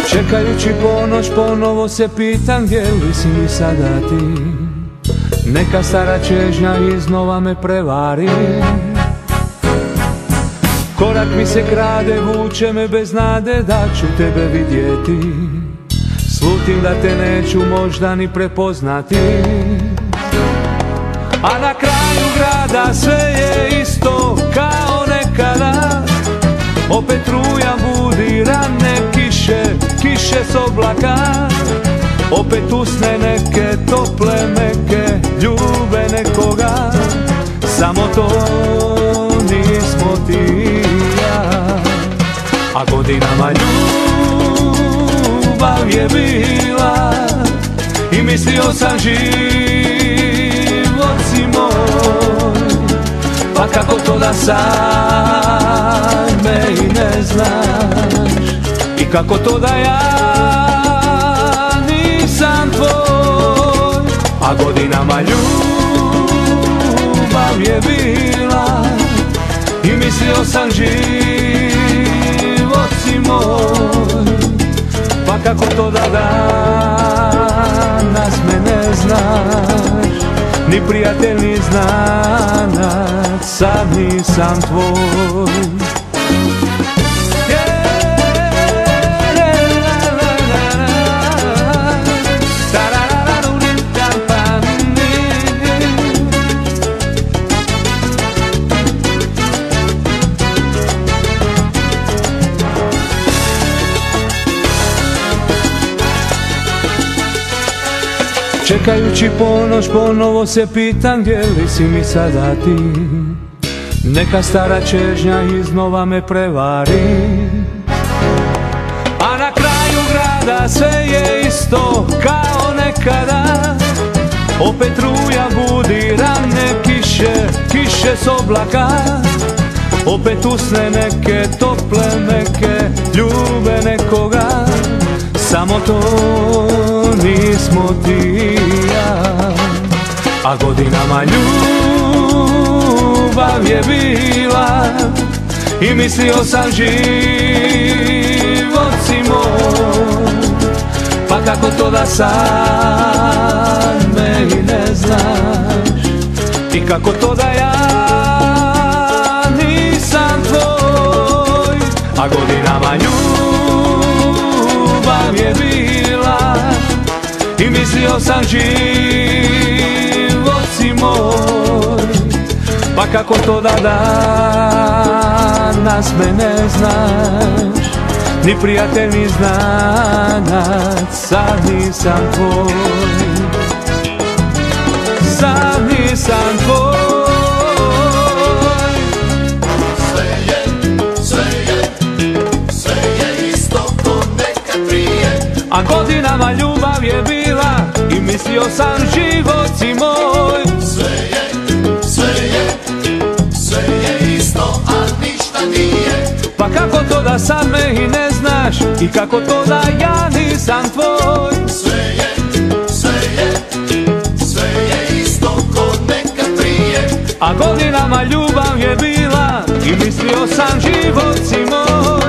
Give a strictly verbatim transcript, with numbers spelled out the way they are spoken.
Čekajući ponoć ponovo se pitam gdje li si mi sada ti. Neka stara čežnja iznova me prevari. Korak mi se krade, vuče me bez nade da ću tebe vidjeti. Slutim da te neću možda ni prepoznati. A na kraju grada sve je isto kao nekada. Opet ruja budi rane kiše, kiše s oblaka. Opet usne neke tople meke, ljube nekoga. Samo to nismo ti i ja. A godinama ljubav je bila i mislio sam život si moj. Pa kako to da sad me i ne znaš, i kako to da ja nisam tvoj. A godinama ljubav je bila i mislio sam život si moj. Pa kako to da danas me ne znaš, ni prijatelj ni znanac, sad nisam tvoj. Čekajući ponoć ponovo se pitam gdje li si mi sada ti. Neka stara čežnja iznova me prevari. A na kraju grada sve je isto kao nekada. Opet ruja budi rane kiše, kiše s oblaka. Opet usne neke tople meke, ljube nekoga. Samo to nismo ti i ja. A godinama ljubav je bila i mislio sam život si moj. Pa kako to da sad me i ne znaš, i kako to da ja nisam tvoj. A godinama ljubav je bila i mislio sam život si moj. Pa kako to da danas me ne znaš, ni prijatelj ni znanac, sad nisam tvoj. Sad nisam tvoj. Sve je, sve je, sve je isto ko nekad prije. A godinama ljubav je bila i mislio sam život si moj. Sve je, sve je, sve je isto, a ništa nije. Pa kako to da sad me i ne znaš, i kako to da ja nisam tvoj. Sve je, sve je, sve je isto ko nekad prije. A godinama ljubav je bila i mislio sam život si moj.